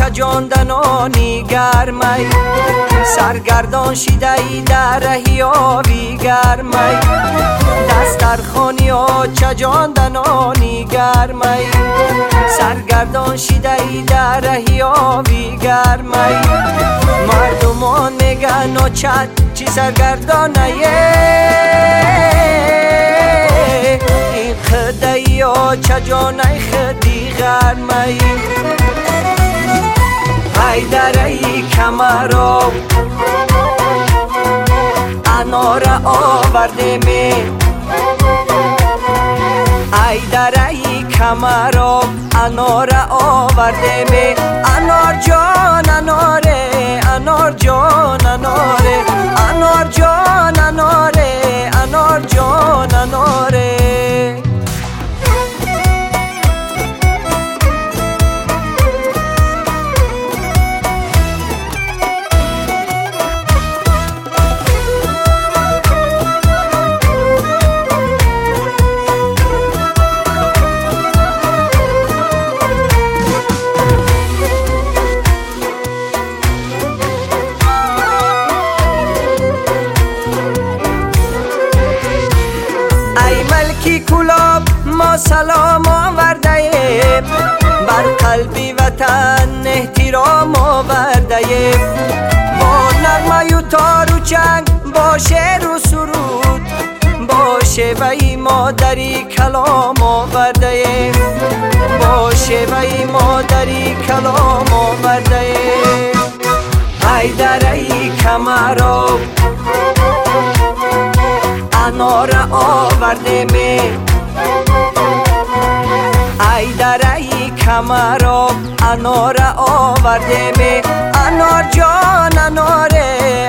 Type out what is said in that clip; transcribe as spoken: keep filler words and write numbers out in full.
چجاندنانی گرمی سرگردان شیده ای در رهی آبی گرمی دست در خانی و چجاندنانی گرمی سرگردان شیده ای در رهی آبی گرمی مردمان میگن و چد چی سرگردانه این خدایی و چجانه خدی گرمی ای درهی کمرو انار آورده می ای درهی کمرو انار آورده می انار جان اناره انار جان اناره انار جان اناره انار جان اناره ملکی کلاب ما سلام آورده ایم بر قلبی وطن احترام آورده ایم با نغمه و تار و چنگ با شعر و سرود با شیوه مادری کلام آورده ایم با شیوه مادری کلام آورده ایم ای درهی کمرو انار آورده می ای درهی کمرو انار آورده می انار جان اناره